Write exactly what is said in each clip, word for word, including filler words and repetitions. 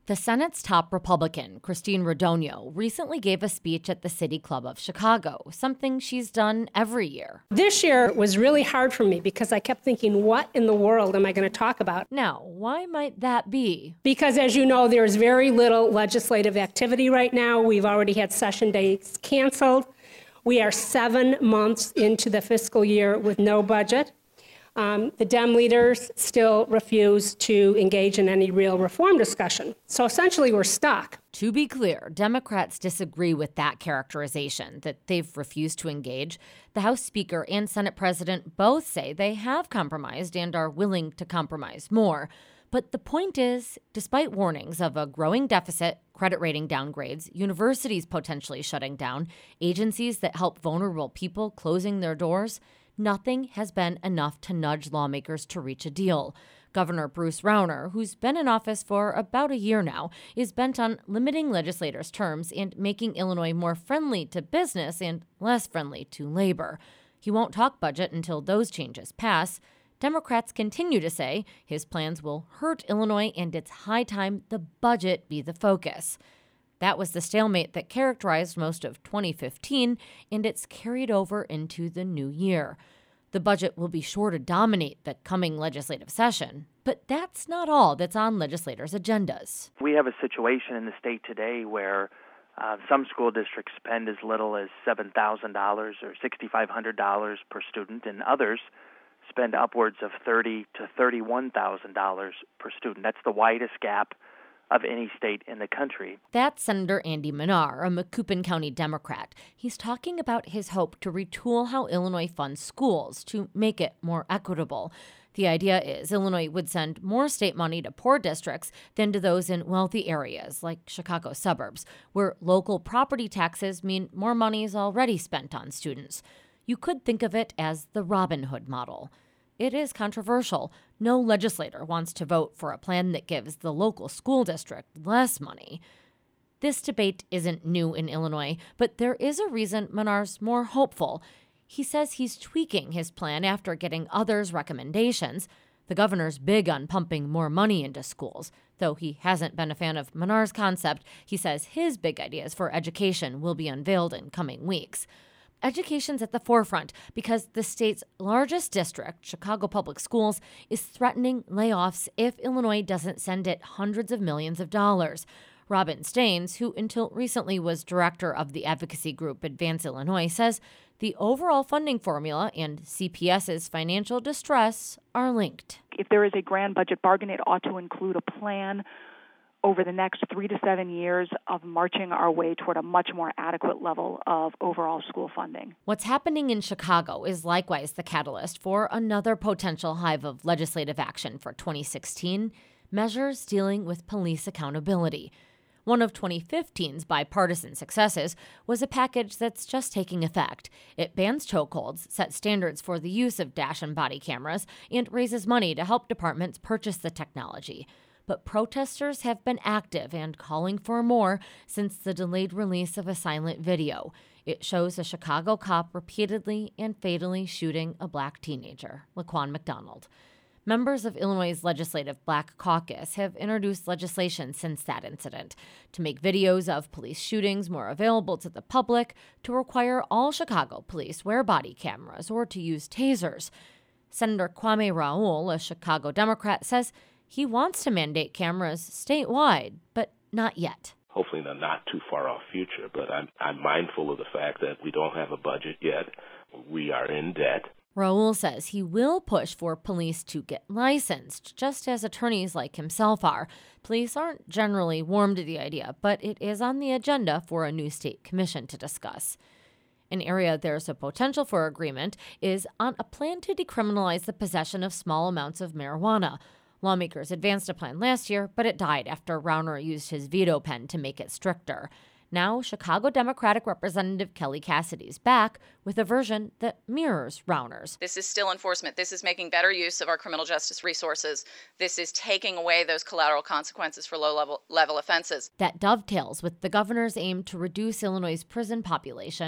The Senate's top Republican, Christine Radogno, recently gave a speech at the City Club of Chicago, something she's done every year. This year was really hard for me because I kept thinking, what in the world am I going to talk about? Now, why might that be? Because, as you know, there's very little legislative activity right now. We've already had session days canceled. We are seven months into the fiscal year with no budget. Um, the Dem leaders still refuse to engage in any real reform discussion. So essentially, we're stuck. To be clear, Democrats disagree with that characterization, that they've refused to engage. The House Speaker and Senate President both say they have compromised and are willing to compromise more. But the point is, despite warnings of a growing deficit, credit rating downgrades, universities potentially shutting down, agencies that help vulnerable people closing their doors, nothing has been enough to nudge lawmakers to reach a deal. Governor Bruce Rauner, who's been in office for about a year now, is bent on limiting legislators' terms and making Illinois more friendly to business and less friendly to labor. He won't talk budget until those changes pass. Democrats continue to say his plans will hurt Illinois, and it's high time the budget be the focus. That was the stalemate that characterized most of twenty fifteen, and it's carried over into the new year. The budget will be sure to dominate the coming legislative session, but that's not all that's on legislators' agendas. We have a situation in the state today where uh, some school districts spend as little as seven thousand dollars or six thousand five hundred dollars per student, and others spend upwards of thirty thousand dollars to thirty-one thousand dollars per student. That's the widest gap of any state in the country. That's Senator Andy Manar, a Macoupin County Democrat. He's talking about his hope to retool how Illinois funds schools to make it more equitable. The idea is Illinois would send more state money to poor districts than to those in wealthy areas like Chicago suburbs, where local property taxes mean more money is already spent on students. You could think of it as the Robin Hood model. It is controversial. No legislator wants to vote for a plan that gives the local school district less money. This debate isn't new in Illinois, but there is a reason Manar's more hopeful. He says he's tweaking his plan after getting others' recommendations. The governor's big on pumping more money into schools. Though he hasn't been a fan of Manar's concept, he says his big ideas for education will be unveiled in coming weeks. Education's at the forefront because the state's largest district, Chicago Public Schools, is threatening layoffs if Illinois doesn't send it hundreds of millions of dollars. Robin Staines, who until recently was director of the advocacy group Advance Illinois, says the overall funding formula and C P S's financial distress are linked. If there is a grand budget bargain, it ought to include a plan over the next three to seven years of marching our way toward a much more adequate level of overall school funding. What's happening in Chicago is likewise the catalyst for another potential hive of legislative action for twenty sixteen, measures dealing with police accountability. One of twenty fifteen's bipartisan successes was a package that's just taking effect. It bans chokeholds, sets standards for the use of dash and body cameras, and raises money to help departments purchase the technology. But protesters have been active and calling for more since the delayed release of a silent video. It shows a Chicago cop repeatedly and fatally shooting a black teenager, Laquan McDonald. Members of Illinois' Legislative Black Caucus have introduced legislation since that incident to make videos of police shootings more available to the public, to require all Chicago police wear body cameras, or to use tasers. Senator Kwame Raoul, a Chicago Democrat, says he wants to mandate cameras statewide, but not yet. Hopefully in a not too far off future, but I'm, I'm mindful of the fact that we don't have a budget yet. We are in debt. Raoul says he will push for police to get licensed, just as attorneys like himself are. Police aren't generally warm to the idea, but it is on the agenda for a new state commission to discuss. An area there's a potential for agreement is on a plan to decriminalize the possession of small amounts of marijuana. Lawmakers advanced a plan last year, but it died after Rauner used his veto pen to make it stricter. Now, Chicago Democratic Representative Kelly Cassidy's back with a version that mirrors Rauner's. This is still enforcement. This is making better use of our criminal justice resources. This is taking away those collateral consequences for low-level level offenses. That dovetails with the governor's aim to reduce Illinois' prison population.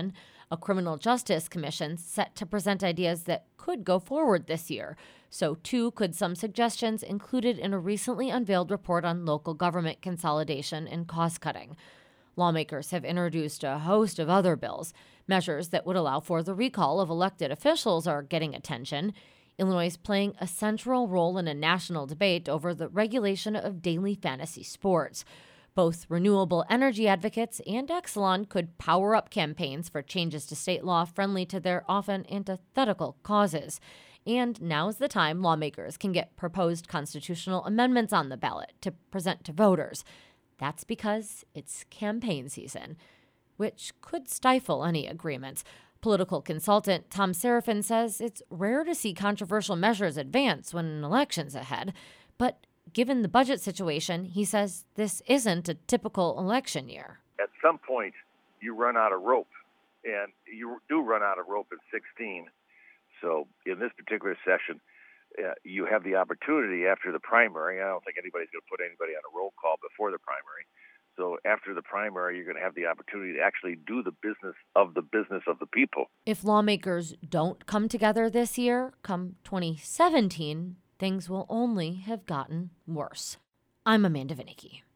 A criminal justice commission set to present ideas that could go forward this year. So, too, could some suggestions included in a recently unveiled report on local government consolidation and cost-cutting. Lawmakers have introduced a host of other bills. Measures that would allow for the recall of elected officials are getting attention. Illinois is playing a central role in a national debate over the regulation of daily fantasy sports. Both renewable energy advocates and Exelon could power up campaigns for changes to state law friendly to their often antithetical causes. And now's the time lawmakers can get proposed constitutional amendments on the ballot to present to voters. That's because it's campaign season, which could stifle any agreements. Political consultant Tom Serafin says it's rare to see controversial measures advance when an election's ahead. But given the budget situation, he says this isn't a typical election year. At some point, you run out of rope, and you do run out of rope at sixteen. So in this particular session, uh, you have the opportunity after the primary. I don't think anybody's going to put anybody on a roll call before the primary. So after the primary, you're going to have the opportunity to actually do the business of the business of the people. If lawmakers don't come together this year, come twenty seventeen, things will only have gotten worse. I'm Amanda Vinicky.